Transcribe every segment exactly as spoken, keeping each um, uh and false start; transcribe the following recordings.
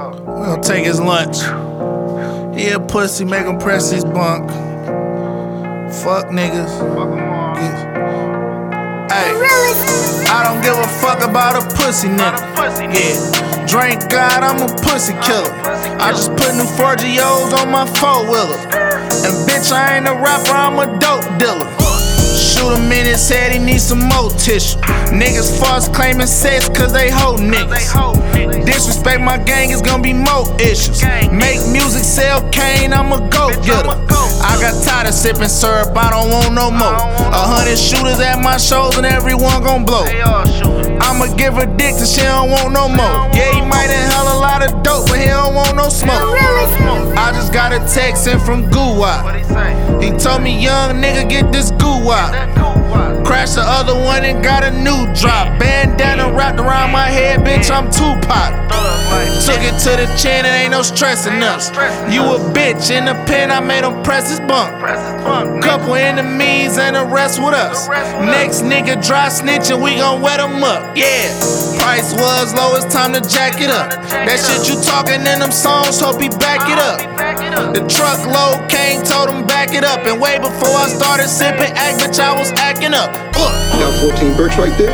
We gon' take his lunch. He a pussy, make him press his bunk. Fuck niggas. Hey, I don't give a fuck about a pussy nigga. Yeah, drink God, I'm a pussy killer. I just put new four G Os on my four-wheeler. And bitch, I ain't a rapper, I'm a dope dealer. Shoot him in his head, he needs some more tissue. Niggas false claiming sex cause they hoe niggas. Disrespect my gang, it's gonna be more issues. Make music, sell cane, I'm a go-getter. I got tired of sipping syrup, I don't want no more. A hundred shooters at my shows and everyone gon' blow. I'ma give her dick till she don't want no more. Yeah, he might inhale a lot of dope, but he don't want no smoke. I just got a text in from Guwap. He told me, young nigga, get this Guwap. Crashed the other one and got a new drop. Bandana wrapped around my head, bitch, I'm Tupac. Took it to the chin, it ain't no stressing us. You a bitch, in the pen, I made him press his bump. Couple enemies and the rest with us. Next nigga dry snitching, we gon' wet him up. Yeah, price was low, it's time to jack it up. That shit you talking in them songs, hope he back it up. The truckload came, told him back it up. And way before I started sipping, act bitch, I was acting up. Look. You got fourteen bricks right there?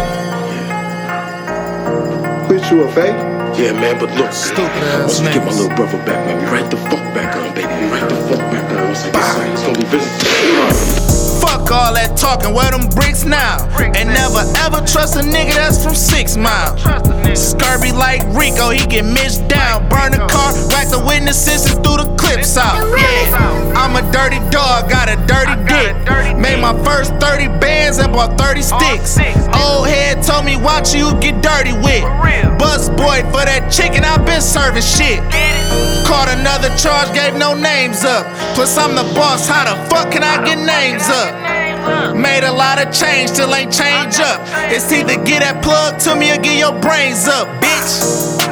Quit you a fake? Yeah, man, but look, stupid once we get my little brother back, man, we right the fuck back on, baby. We right the fuck back on. Once I get signed, it's gonna be business. Fuck all that talking, where them bricks now? And never ever trust a nigga that's from Six Mile. Scurvy like Rico, he get missed down. Burn the car, whack the witnesses and threw the clips out. Yeah, I'm a dirty dog, got a dirty dick. Made my first thirty bands and bought thirty sticks. Old head told me watch you get dirty with. Bus boy for that chicken, I been serving shit. Caught another charge, gave no names up. Plus I'm the boss, how the fuck can I get names up? Made a lot of change, still ain't change up. It's either get that plug to me or get your brains up, bitch.